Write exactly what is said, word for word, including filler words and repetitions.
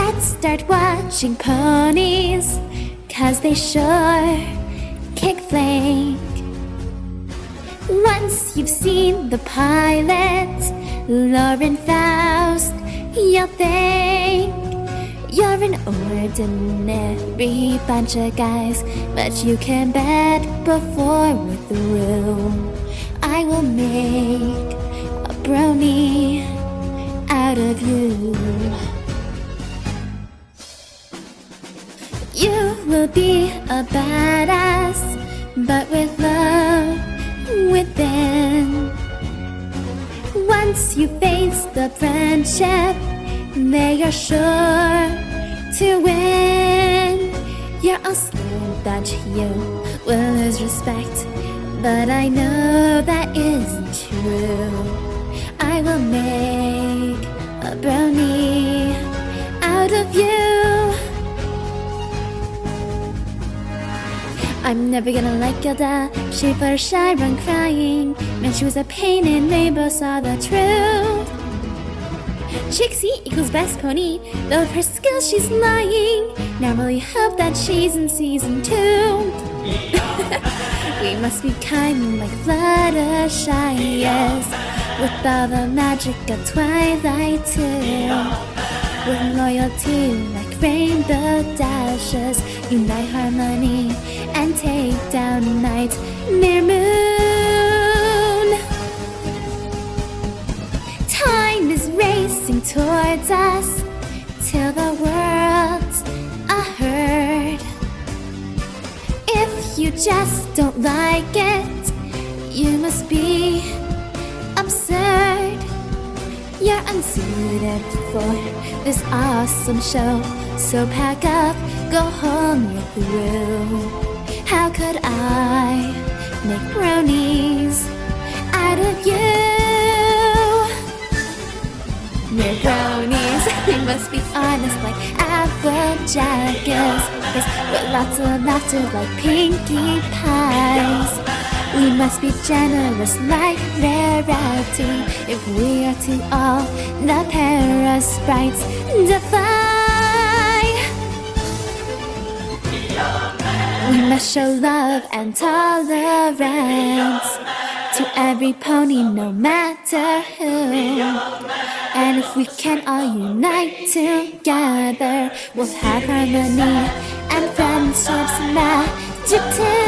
Let's start watching ponies, 'cause they sure kick flake. Once you've seen the pilot, Lauren Faust, you'll think you're an ordinary bunch of guys, but you can bet before we're through, I will make a brony out of you. You will be a badass, but with love within. Once you face the friendship, they are sure to win. You're all scared that you will lose respect, but I know that isn't true. I will make a brony out of you. I'm never gonna like Gilda. She first shy, run crying. Man, she was a pain and they both saw the truth. Trixie equals best pony, though of her skills she's lying. Now really hope that she's in season two. We must be kind like Fluttershy, yes, with all the magic of Twilight too. With loyalty like Rainbow Dashes, unite harmony and take down Nightmare Moon. Time is racing towards us till the world's a herd. If you just don't like it, you must be absurd. You're unsuited for this awesome show, so pack up, go home, you're through. How could I make bronies out of you? We're bronies, we must be honest like Applejackers, with lots of laughter like Pinkie Pies. We must be generous like Rarity, if we are to all the Parasprites defy. We must show love and tolerance to every pony, no matter who. And if we can all unite together, we'll have harmony and friendships magic too.